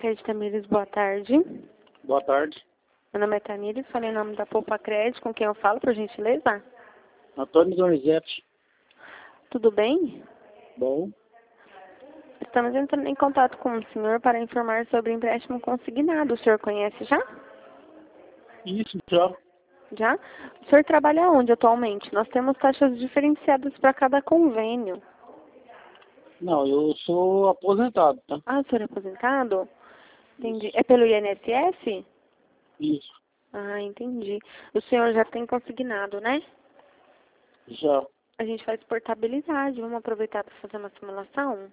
Crédito Tamires, boa tarde. Boa tarde. Meu nome é Tamires, falei em nome da Poupa Crédito, com quem eu falo, por gentileza? Antônio Donizete. Tudo bem? Bom. Estamos entrando em contato com o senhor para informar sobre o empréstimo consignado. O senhor conhece já? Isso, já. Já? O senhor trabalha onde atualmente? Nós temos taxas diferenciadas para cada convênio. Não, eu sou aposentado, tá? Ah, o senhor é aposentado? Entendi. É pelo INSS? Isso, Ah, entendi. O senhor já tem consignado, né? já. A gente faz portabilidade. Vamos aproveitar para fazer uma simulação?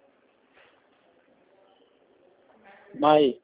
Mas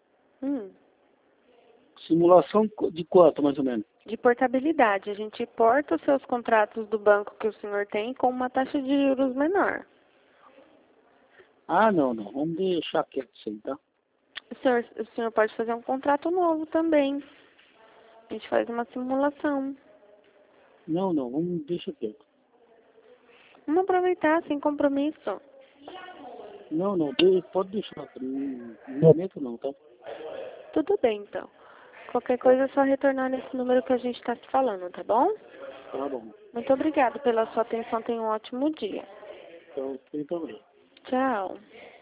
simulação de quanto, mais ou menos? De portabilidade. A gente porta os seus contratos do banco que o senhor tem com uma taxa de juros menor. Ah, não. Vamos deixar quieto isso aí, tá? O senhor pode fazer um contrato novo também. A gente faz uma simulação. Não, vamos deixar quieto. Vamos aproveitar sem compromisso. Não, pode deixar. No momento não, tá? Tudo bem, então. Qualquer coisa é só retornar nesse número que a gente está se falando, tá bom? Tá bom. Muito obrigada pela sua atenção. Tenha um ótimo dia. Então, tem também. Tchau.